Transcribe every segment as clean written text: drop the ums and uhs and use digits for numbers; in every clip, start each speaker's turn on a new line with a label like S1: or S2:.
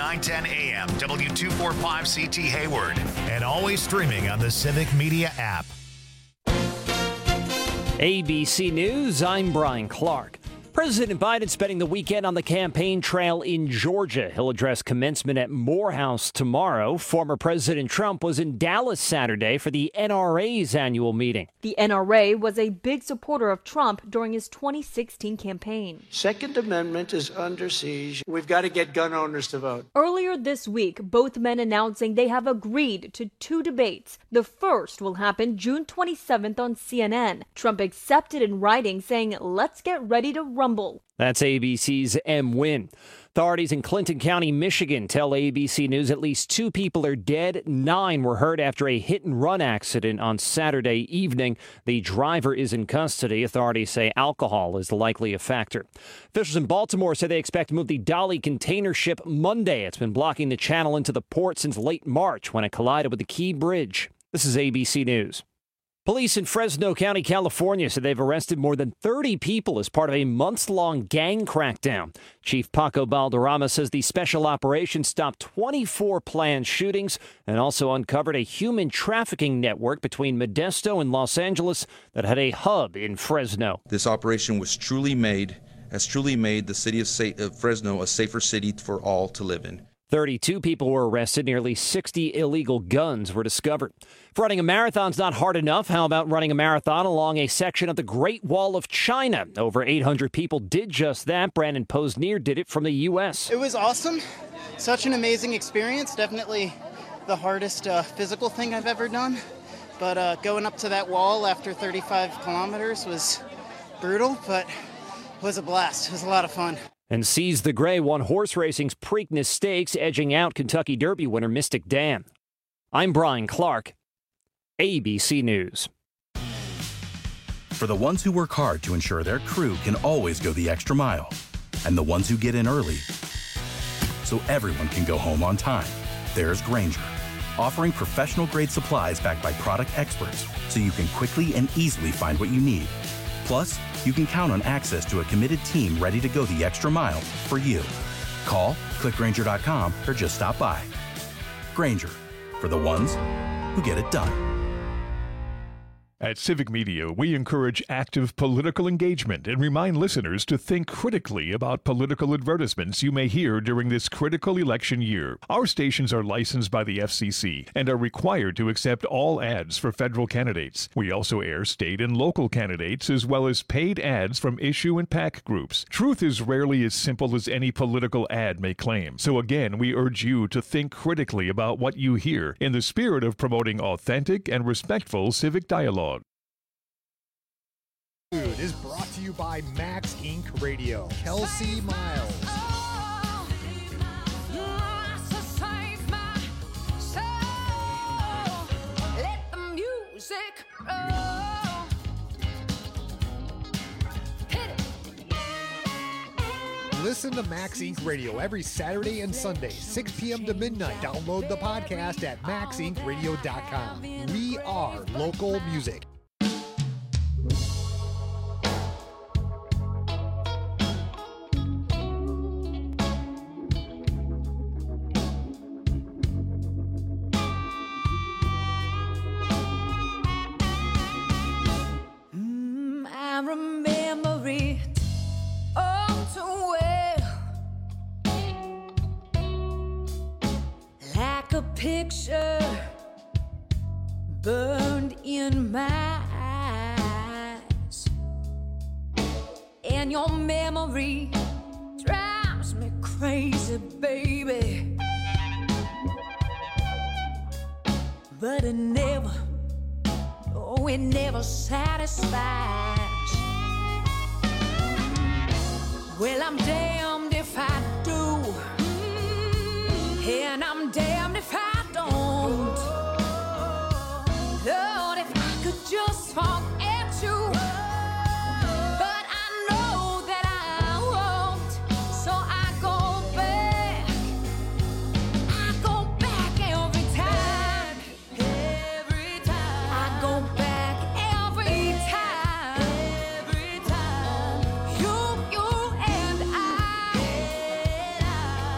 S1: 910 AM, W245CT Hayward, and always streaming on the Civic Media app.
S2: ABC News, I'm Brian Clark. President Biden spending the weekend on the campaign trail in Georgia. He'll address commencement at Morehouse tomorrow. Former President Trump was in Dallas Saturday for the NRA's annual meeting.
S3: The NRA was a big supporter of Trump during his 2016 campaign.
S4: Second Amendment is under siege. We've got to get gun owners to vote.
S3: Earlier this week, both men announcing they have agreed to 2 debates. The first will happen June 27th on CNN. Trump accepted in writing, saying, "Let's get ready to rumble."
S2: That's ABC's M. Wynn. Authorities in Clinton County, Michigan tell ABC News at least 2 people are dead. 9 were hurt after a hit-and-run accident on Saturday evening. The driver is in custody. Authorities say alcohol is likely a factor. Officials in Baltimore say they expect to move the Dolly container ship Monday. It's been blocking the channel into the port since late March when it collided with the Key Bridge. This is ABC News. Police in Fresno County, California, said they've arrested more than 30 people as part of a months-long gang crackdown. Chief Paco Balderrama says the special operation stopped 24 planned shootings and also uncovered a human trafficking network between Modesto and Los Angeles that had a hub in Fresno.
S5: This operation has truly made the city of Fresno a safer city for all to live in.
S2: 32 people were arrested. Nearly 60 illegal guns were discovered. If running a marathon's not hard enough, how about running a marathon along a section of the Great Wall of China? Over 800 people did just that. Brandon Posnier did it from the U.S.
S6: It was awesome. Such an amazing experience. Definitely the hardest physical thing I've ever done. But going up to that wall after 35 kilometers was brutal, but it was a blast. It was a lot of fun.
S2: And Seize the Gray won horse racing's Preakness Stakes, edging out Kentucky Derby winner Mystic Dan. I'm Brian Clark, ABC News.
S7: For the ones who work hard to ensure their crew can always go the extra mile, and the ones who get in early so everyone can go home on time, there's Grainger, offering professional-grade supplies backed by product experts so you can quickly and easily find what you need. Plus, you can count on access to a committed team ready to go the extra mile for you. Call, click Grainger.com, or just stop by. Grainger, for the ones who get it done.
S8: At Civic Media, we encourage active political engagement and remind listeners to think critically about political advertisements you may hear during this critical election year. Our stations are licensed by the FCC and are required to accept all ads for federal candidates. We also air state and local candidates as well as paid ads from issue and PAC groups. Truth is rarely as simple as any political ad may claim. So again, we urge you to think critically about what you hear in the spirit of promoting authentic and respectful civic dialogue.
S9: Is brought to you by Max Inc. Radio. Kelsey Miles. Listen to Max Inc. Radio every Saturday and Sunday, 6 p.m. to midnight. Download the podcast at maxincradio.com. We are local music.
S10: I remember it all too well, like a picture burned in my eyes, and your memory drives me crazy, baby, but it never satisfies. Well, I'm damned if I do, and I'm damned if I don't. Lord, if I could just forget you, but I know that I won't, so I go back every time. I go back every time. You and I.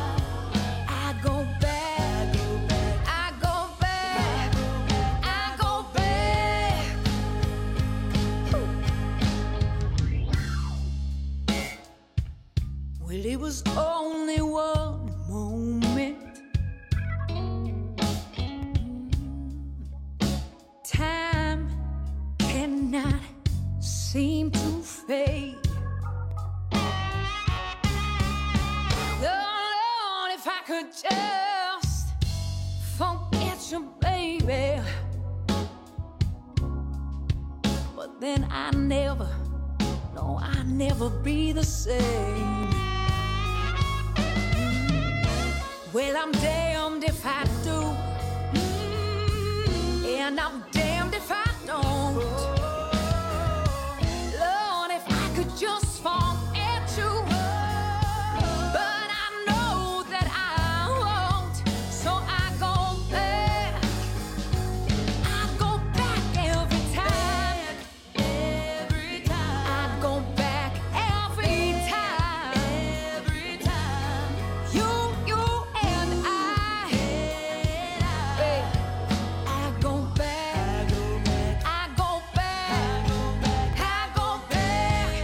S10: fade. Oh Lord, if I could just forget you, baby. But then I never, no, I never be the same. Well, I'm damned if I do, and I'm damned if I don't. Lord, if I could just forget you, but I know that I won't, so I go back. I go back every time. Every time. I go back every time. Every time. You and I. I go back. I go back. I go back.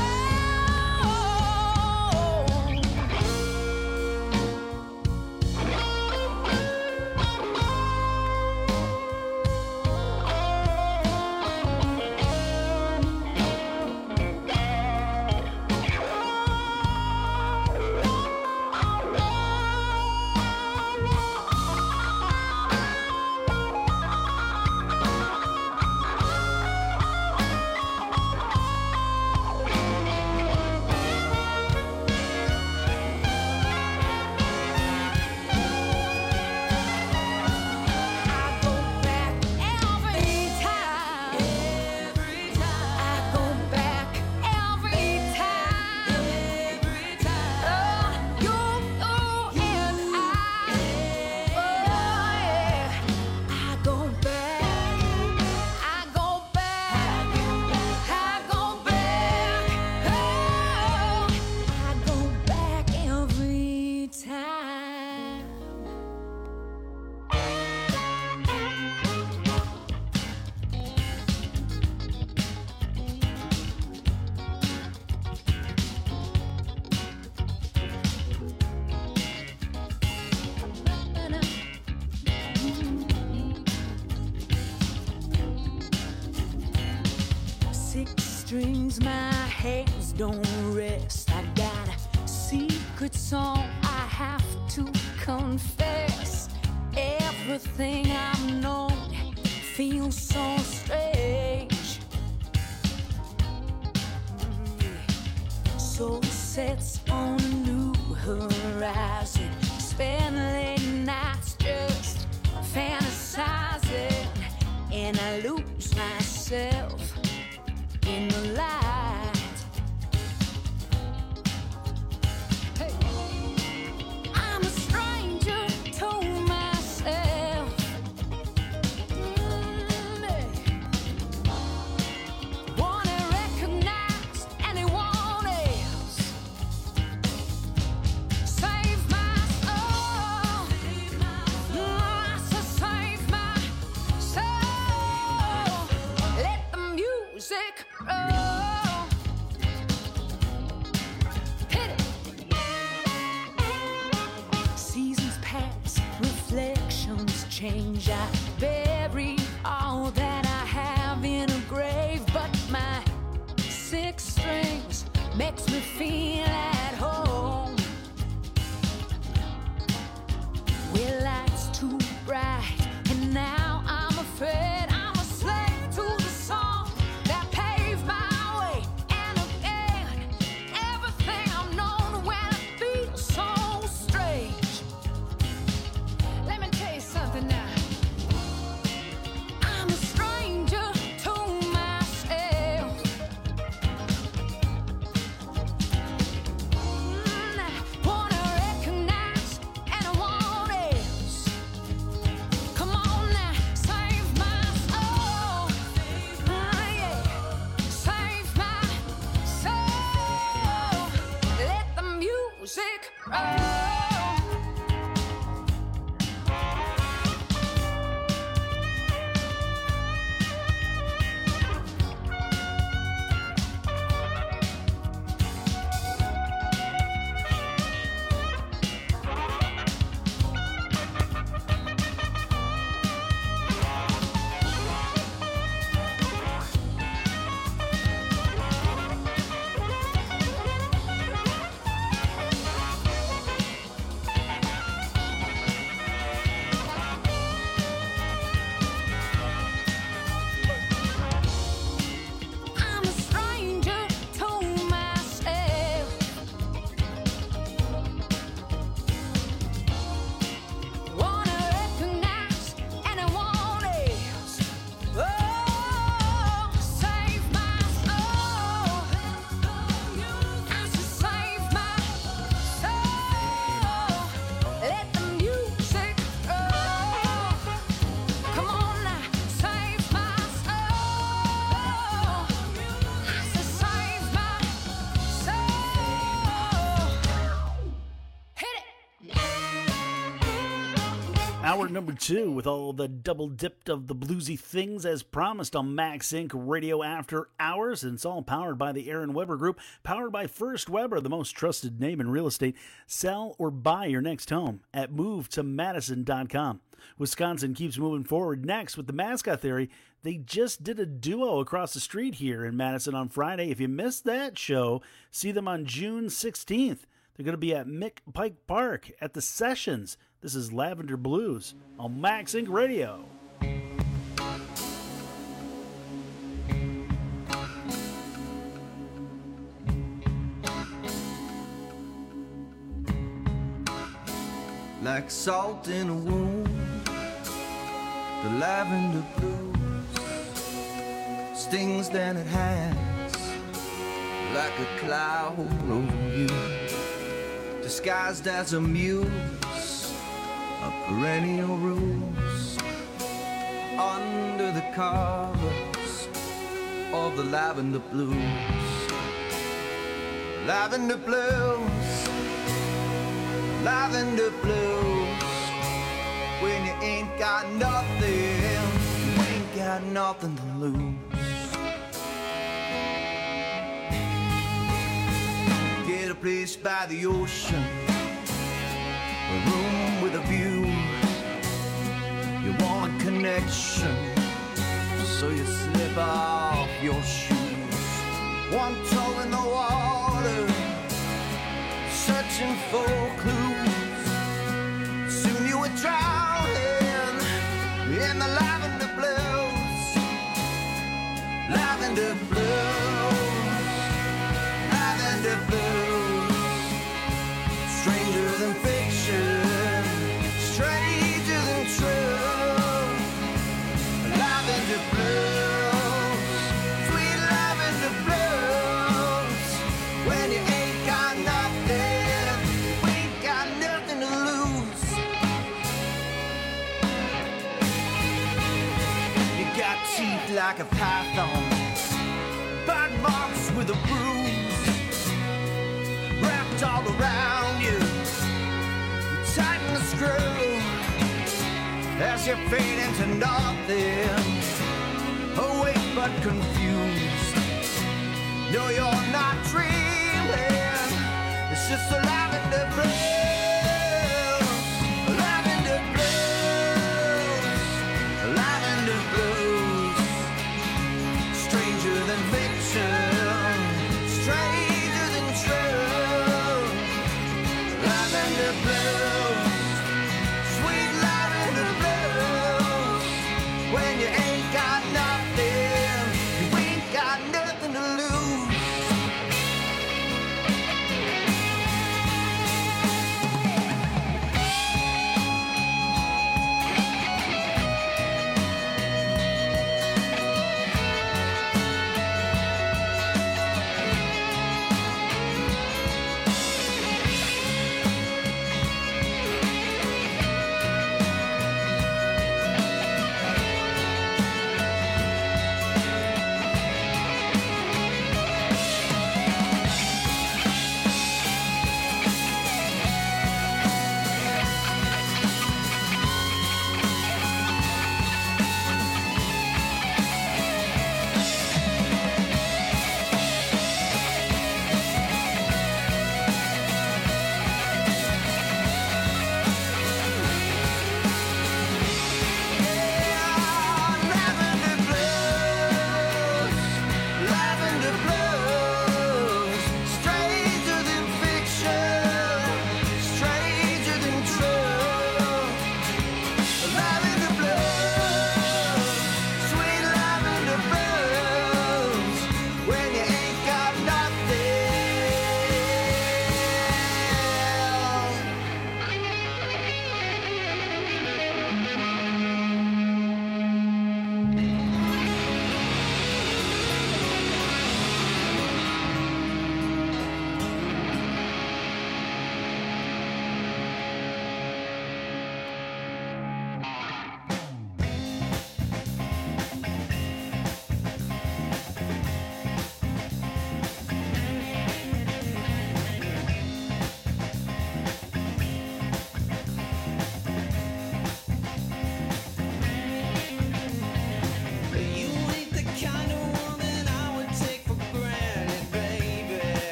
S10: Strings, my hands don't rest. I got a secret song I have to confess. Everything I've known feels so strange. Soul sets on a new horizon. Spend late nights just fantasizing, and I lose myself in the light. Hey. I'm a stranger to myself. Wanna recognize anyone else. Save my soul. I said save my soul. Let the music roll. Hit it. Seasons pass, reflections change. I bury all that I have in a grave, but my six strings makes me feel at home. Well, lights too bright, and now I'm afraid I'm a slave to the song that paved my way. And again, everything I've known when it feels so strange. Let me tell you something now.
S11: Hour number 2 with all the double dipped of the bluesy things as promised on Max Inc. Radio After Hours. And it's all powered by the Aaron Weber Group, powered by First Weber, the most trusted name in real estate. Sell or buy your next home at MoveToMadison.com. Wisconsin keeps moving forward. Next, with the Mascot Theory, they just did a duo across the street here in Madison on Friday. If you missed that show, see them on June 16th. They're going to be at Mick Pike Park at the Sessions. This is Lavender Blues on Max Inc. Radio.
S12: Like salt in a wound, the lavender blues stings than it has, like a cloud over you, disguised as a muse of perennial rose, under the covers of the lavender blues. Lavender blues, lavender blues, when you ain't got nothing, you ain't got nothing to lose. Get a place by the ocean, a room with a view. You want a connection, so you slip off your shoes. One toe in the water, searching for clues. Soon you were drowning in the lavender blues. Lavender blues, lavender blues. Stranger than fiction, stranger than true. Lavender blues, sweet lavender blues. When you ain't got nothing, we ain't got nothing to lose. You got teeth like a python, bite marks with a bruise, wrapped all around you. You tighten the screw as you fade into nothing, awake but confused. No, you're not dreaming, it's just a lavender blues. Lavender blues, lavender blues. Stranger than fiction, stranger than true. Lavender blues, sweet lavender blues. When you ain't got nothing, you ain't got nothing to lose.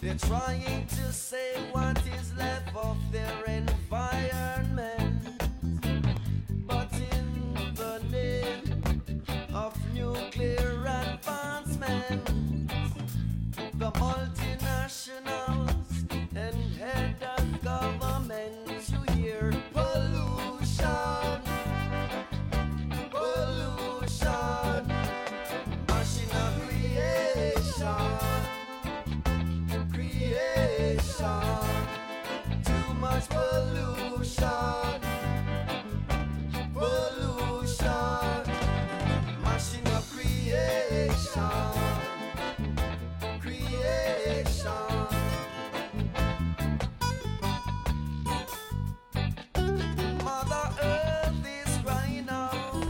S12: They're trying to say what is left of their environment, but in the name of nuclear advancement, the multinationals and head of government, you hear pollution, pollution, machine of creation, creation, too much pollution, pollution, machine of creation, creation. Mother Earth is crying out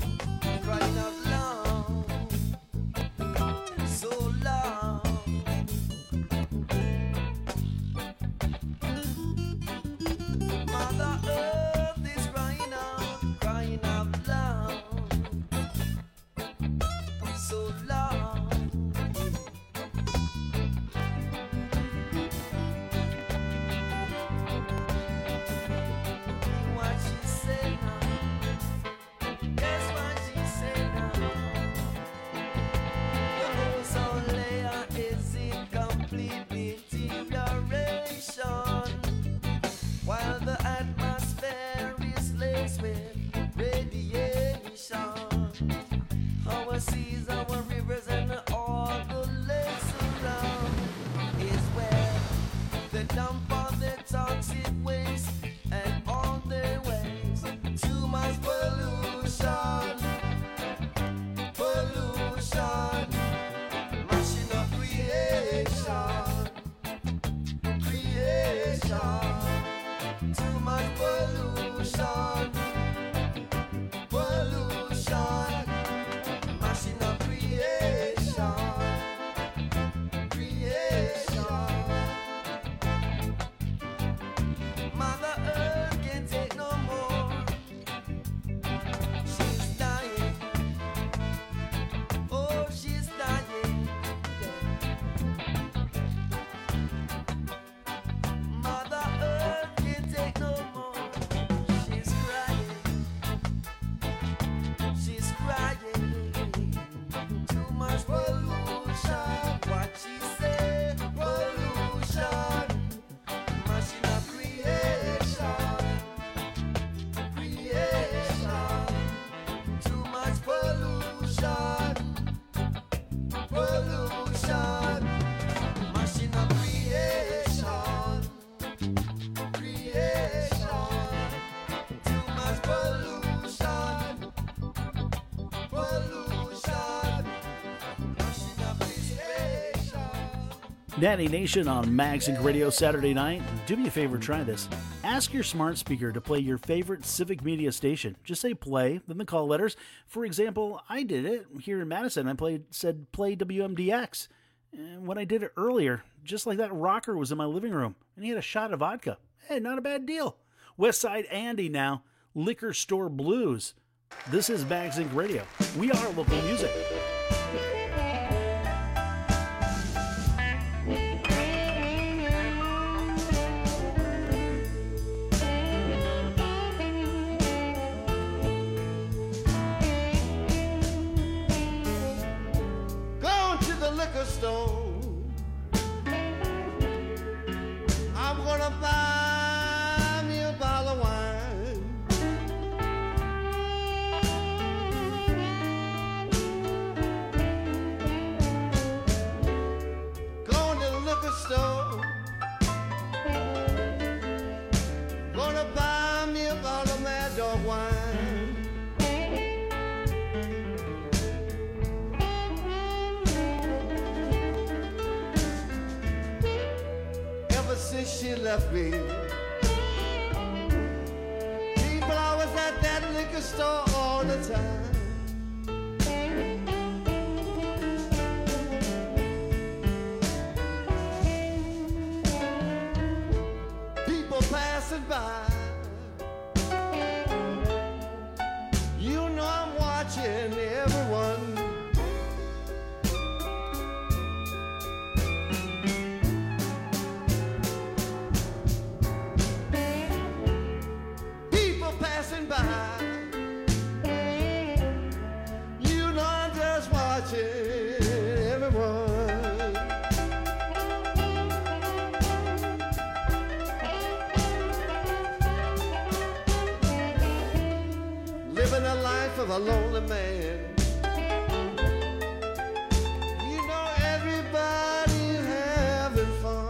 S12: long, so long. Mother Earth is crying out loud, so long. What she say now? Guess what she say now? The ozone layer is in complete deterioration, while the atmosphere is laced with radiation. Our seas, our rivers, and all the lakes around is where they dump all their toxic waste and all their waste. Too much pollution, pollution, machine of creation, creation. Too much pollution, pollution, machine of creation, creation. Mother Earth can't take no more. She's dying. Oh, she's dying. Mother Earth can't take no more. She's crying. She's crying. Too much pollution. What she say? Pollution. Machine of creation. Creation. Too much pollution. Pollution. Machine of creation. Creation. Too much pollution. Pollution. Machine of creation.
S11: Natty Nation on Max Inc. Radio Saturday night. Do me a favor, try this. Ask your smart speaker to play your favorite Civic Media station. Just say play, then the call letters. For example, I did it here in Madison. I said play WMDX. And when I did it earlier, just like that rocker was in my living room, and he had a shot of vodka. Hey, not a bad deal. Westside Andy now, Liquor Store Blues. This is Max Inc. Radio. We are local music.
S12: Going to the liquor store. I'm gonna buy me a bottle of wine. Going to the liquor store. Gonna buy me a bottle of Mad Dog wine. Ever since she left me, people always at that liquor store all the time. People passing by, you know I'm watching everyone.
S13: of a lonely man. You know everybody having fun.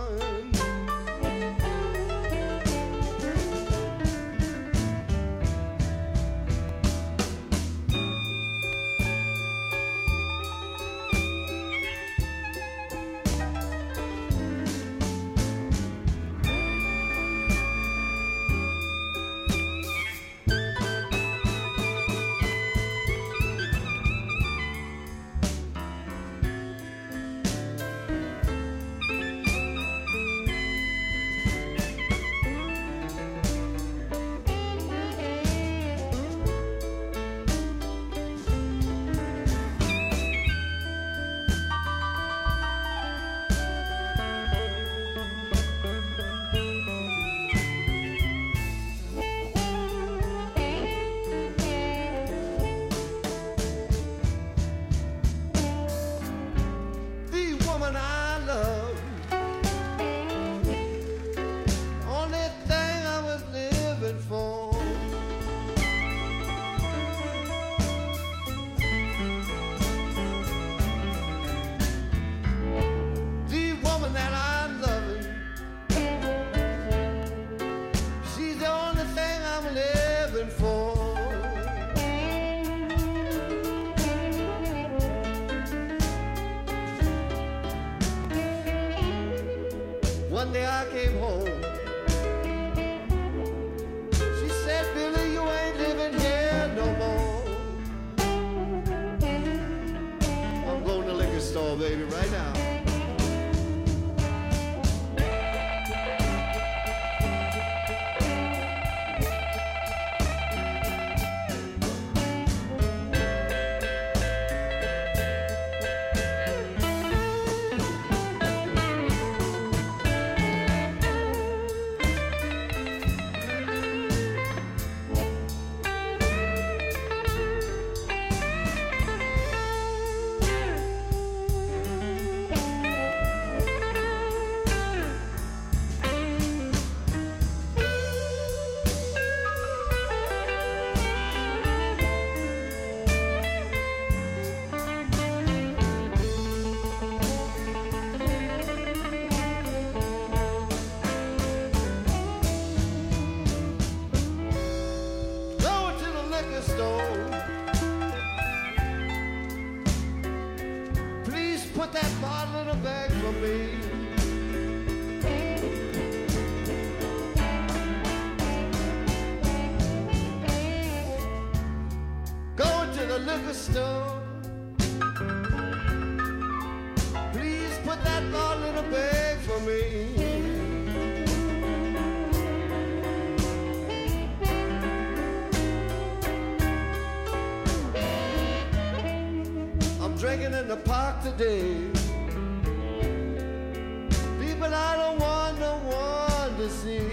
S13: One day I came home. She said, Billy, you ain't living here no more. I'm going to the liquor store, baby, right now. Put that bottle in a bag for me. Going to the liquor store. Please put that bottle in a bag for me. Drinking in the park today. People I don't want no one to see.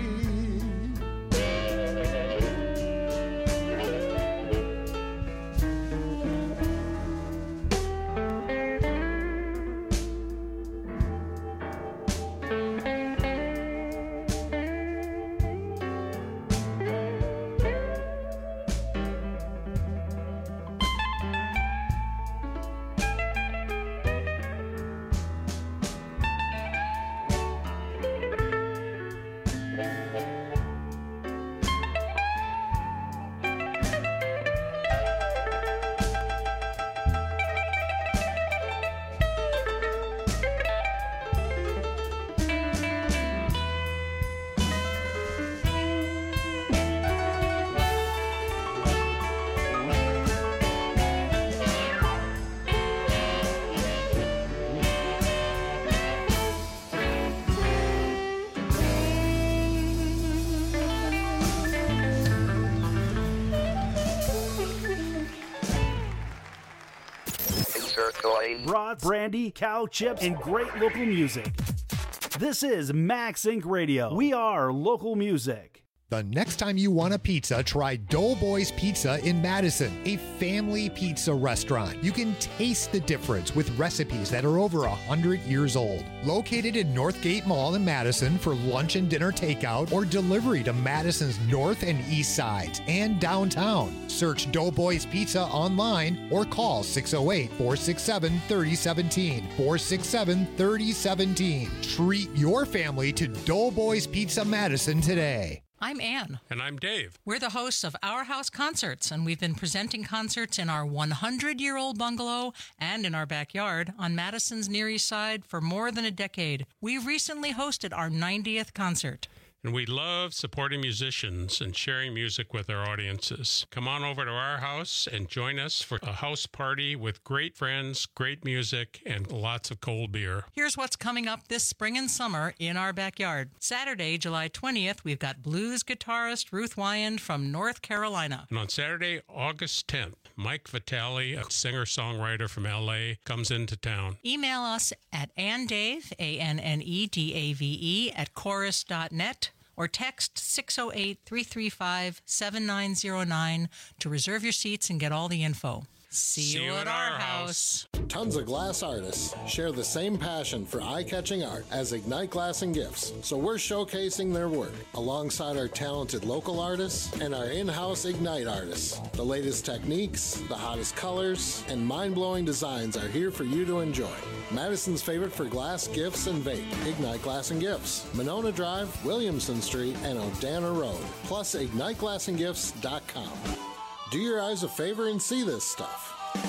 S11: Brats, brandy, cow chips, and great local music. This is Max Inc. Radio. We are local music.
S9: The next time you want a pizza, try Doughboys Pizza in Madison, a family pizza restaurant. You can taste the difference with recipes that are over 100 years old. Located in Northgate Mall in Madison for lunch and dinner takeout or delivery to Madison's north and east sides and downtown. Search Doughboys Pizza online or call 608-467-3017. 467-3017. Treat your family to Doughboys Pizza Madison today.
S14: I'm Ann.
S15: And I'm Dave.
S14: We're the hosts of Our House Concerts, and we've been presenting concerts in our 100-year-old bungalow and in our backyard on Madison's Near East Side for more than a decade. We've recently hosted our 90th concert.
S15: And we love supporting musicians and sharing music with our audiences. Come on over to our house and join us for a house party with great friends, great music, and lots of cold beer.
S14: Here's what's coming up this spring and summer in our backyard. Saturday, July 20th, we've got blues guitarist Ruth Wyand from North Carolina.
S15: And on Saturday, August 10th, Mike Vitale, a singer-songwriter from L.A., comes into town.
S14: Email us at annedave, ANNEDAVE, at chorus.net. Or text 608-335-7909 to reserve your seats and get all the info. See you at our house.
S16: Tons of glass artists share the same passion for eye-catching art as Ignite Glass and Gifts, so we're showcasing their work alongside our talented local artists and our in-house Ignite artists. The latest techniques, the hottest colors, and mind-blowing designs are here for you to enjoy. Madison's favorite for glass, gifts, and vape, Ignite Glass and Gifts. Monona Drive, Williamson Street, and Odana Road. Plus, IgniteGlassandGifts.com. Do your eyes a favor and see this stuff.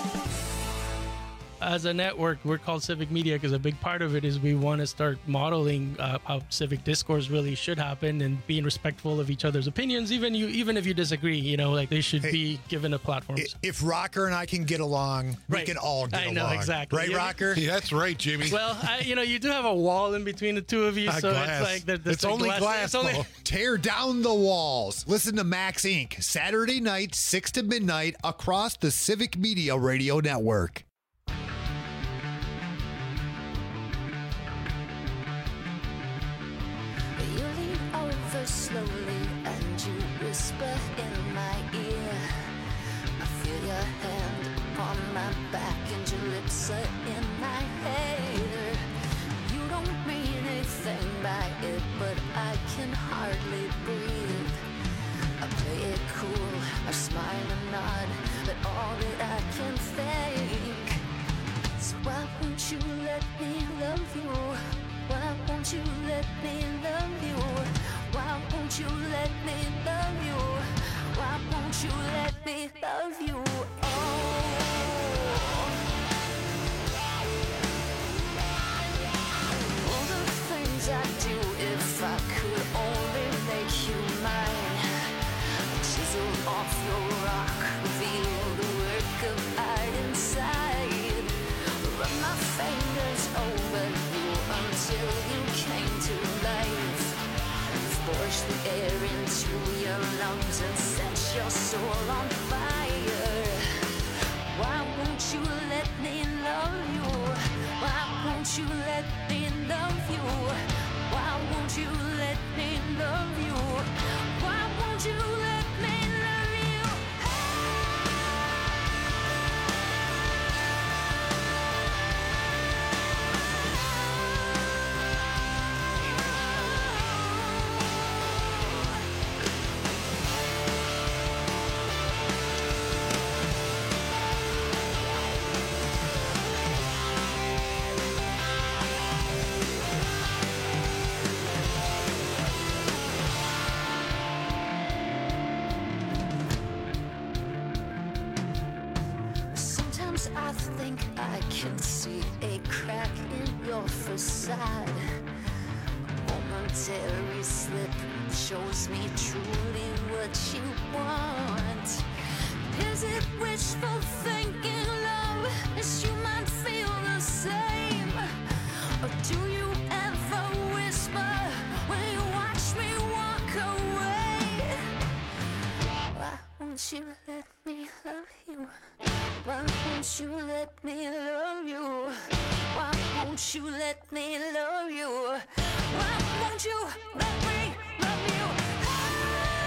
S17: As a network, we're called Civic Media because a big part of it is we want to start modeling how civic discourse really should happen and being respectful of each other's opinions, even if you disagree. Like they should be given a platform.
S18: If Rocker and I can get along, we can all get along. I know,
S17: exactly.
S18: Right, Rocker?
S19: Yeah, that's right, Jimmy.
S17: Well, you do have a wall in between the two of you, so
S19: glass.
S17: it's like
S19: it's only glass.
S18: Tear down the walls. Listen to Max Inc. Saturday night, 6 to midnight, across the Civic Media Radio Network.
S10: Slowly, and you whisper in my ear. I feel your hand upon my back, and your lips are in my hair. You don't mean anything by it, but I can hardly breathe. I play it cool, I smile and nod, but all that I can think is, why won't you let me love you? Why won't you let me love you? Why won't you let me love you? Why won't you let me love you? Oh. All the things I do, if I could only make you mine. Chisel off your rock, reveal the work of art inside. Run my fingers over you until you came to life. Force the air into your lungs and set your soul on fire. Why won't you let me love you? Why won't you let me love you? Why won't you let me love you? Why won't you let me love you? I think I can see a crack in your facade. A momentary slip shows me truly what you want. Is it wishful thinking, love, as you might feel the same? Or do you ever whisper when you watch me walk away? Why won't you let me love you? Why won't you let me love you? Why won't you let me love you? Why won't you let me love you?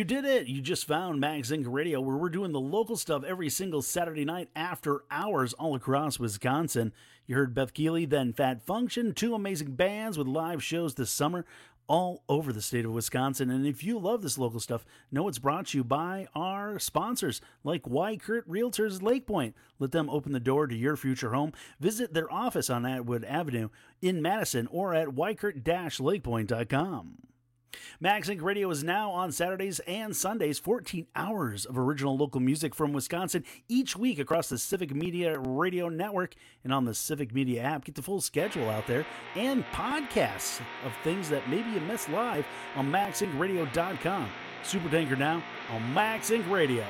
S11: You did it. You just found Max Inc. Radio, where we're doing the local stuff every single Saturday night after hours all across Wisconsin. You heard Beth Keeley, then Fat Function, two amazing bands with live shows this summer all over the state of Wisconsin. And if you love this local stuff, know it's brought to you by our sponsors like Wykert Realtors Lake Point. Let them open the door to your future home. Visit their office on Atwood Avenue in Madison or at wykert-lakepoint.com. Max Inc. Radio is now on Saturdays and Sundays, 14 hours of original local music from Wisconsin each week across the Civic Media Radio Network and on the Civic Media app. Get the full schedule out there and podcasts of things that maybe you missed live on MaxIncRadio.com. Supertanker now on Max Inc. Radio.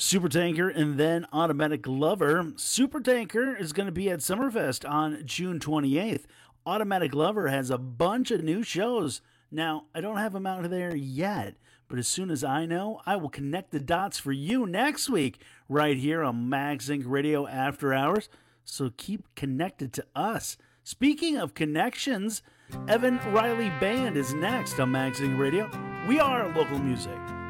S11: Supertanker, and then Automatic Lover. Supertanker is going to be at Summerfest on June 28th. Automatic Lover has a bunch of new shows. Now, I don't have them out there yet, but as soon as I know, I will connect the dots for you next week right here on Max Inc. Radio After Hours. So keep connected to us. Speaking of connections, Evan Riley Band is next on Max Inc. Radio. We are local music.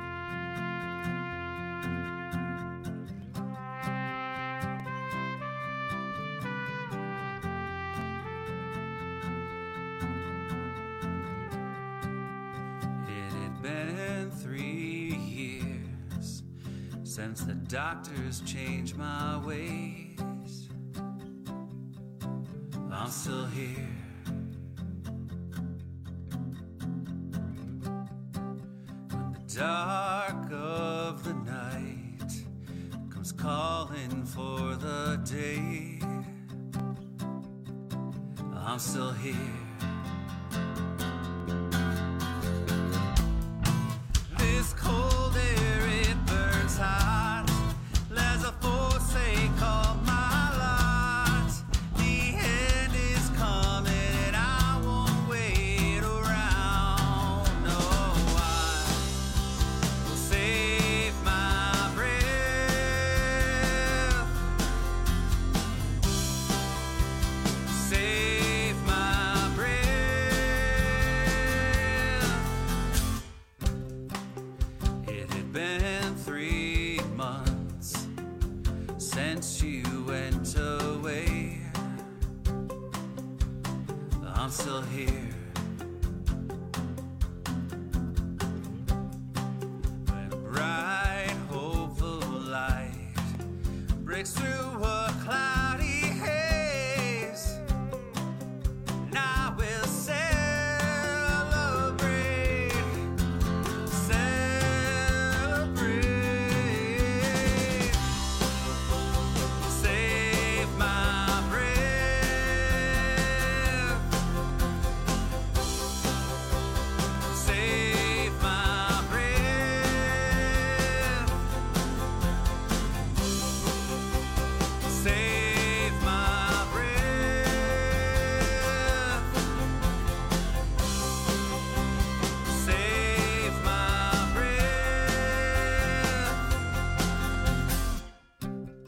S19: Since the doctors changed my ways, I'm still here. When the dark of the night comes calling for the day, I'm still here. This cold air, it burns hot. There's a force they call my lot. The end is coming and I won't wait around. No, I will save my breath. Save my breath. It had been 3 months since you went away. I'm still here. When a bright, hopeful light breaks through a cloudy haze, and I will celebrate. Celebrate. Save my breath. Save my breath. Save my breath. Save my breath.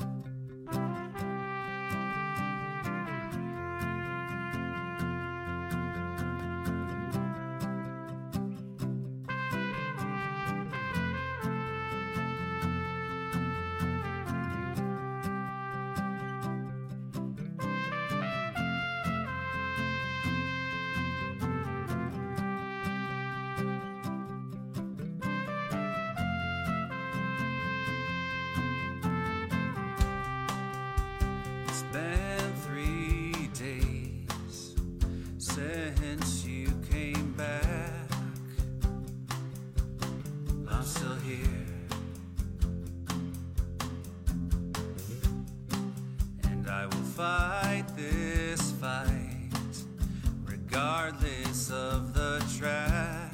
S19: It's been 3 days since you came back. I'm still here, and I will fight this fight regardless of the track.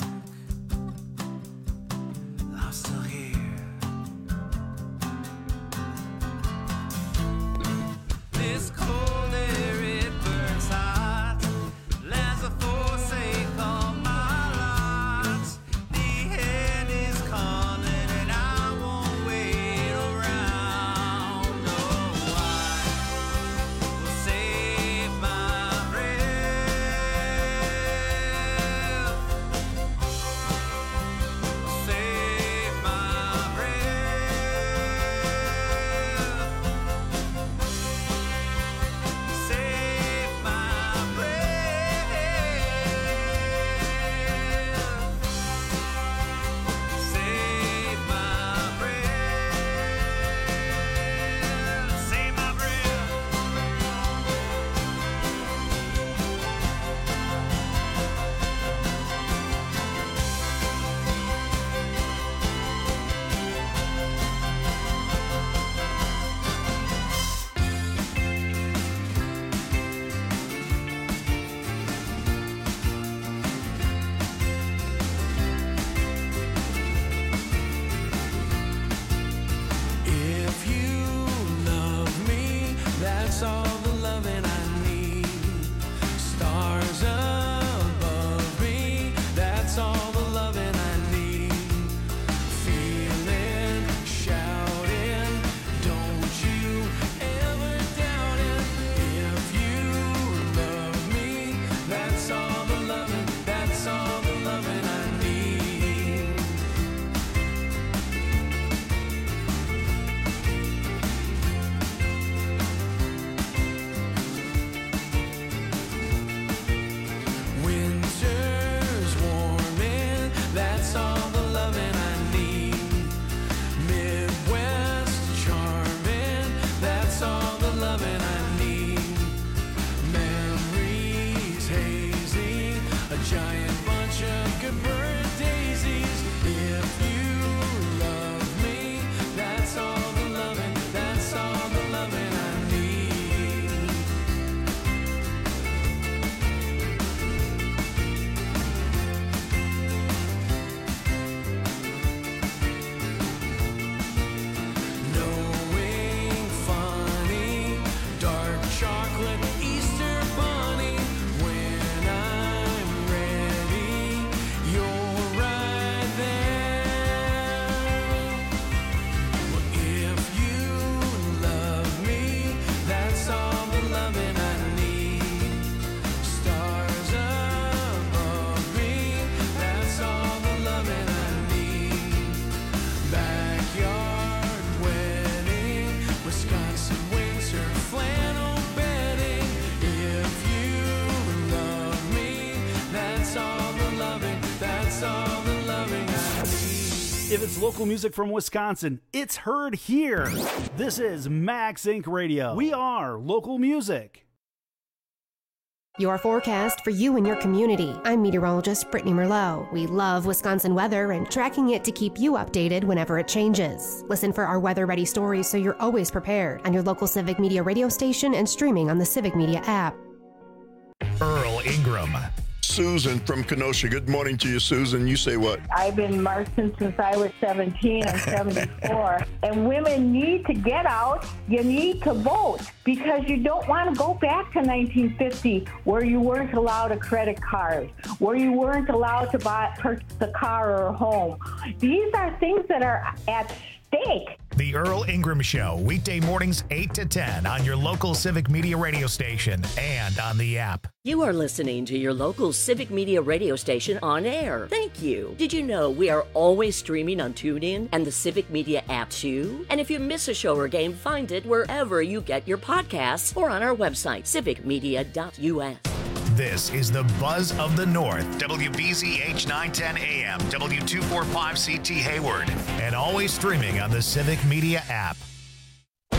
S19: I'm still here. This cold air, it burns hot. There's a force they call my lot. The end is coming and I won't wait around. No, I will save my breath. Save my breath.
S10: pepper and daisies. If you love me, that's all the loving, that's all the loving I need. Knowing funny, dark chocolate Easter bunny. When I'm ready, you're right there. Well, if you love me, that's all the loving I need. Stars above me, that's all the loving I need. Backyard wedding, Wisconsin winter flannel bedding. If you love me, that's all the loving, that's all the loving I need.
S11: If it's local music from Wisconsin, it's heard here. This is Max Inc. Radio. We are local music.
S20: Your forecast for you and your community. I'm meteorologist Brittany Merlot. We love Wisconsin weather and tracking it to keep you updated whenever it changes. Listen for our weather-ready stories so you're always prepared on your local Civic Media radio station and streaming on the Civic Media app.
S1: Earl Ingram.
S21: Susan from Kenosha. Good morning to you, Susan. You say what?
S22: I've been marching since I was 17. I'm 74. And women need to get out. You need to vote because you don't want to go back to 1950 where you weren't allowed a credit card, where you weren't allowed to purchase a car or a home. These are things that are at stake.
S1: The Earl Ingram Show, weekday mornings 8 to 10 on your local Civic Media radio station and on the app.
S23: You are listening to your local Civic Media radio station on air. Thank you. Did you know we are always streaming on TuneIn and the Civic Media app too? And if you miss a show or game, find it wherever you get your podcasts or on our website, civicmedia.us.
S1: This is the Buzz of the North, WBZH 910 AM, W245CT Hayward, and always streaming on the Civic Media app.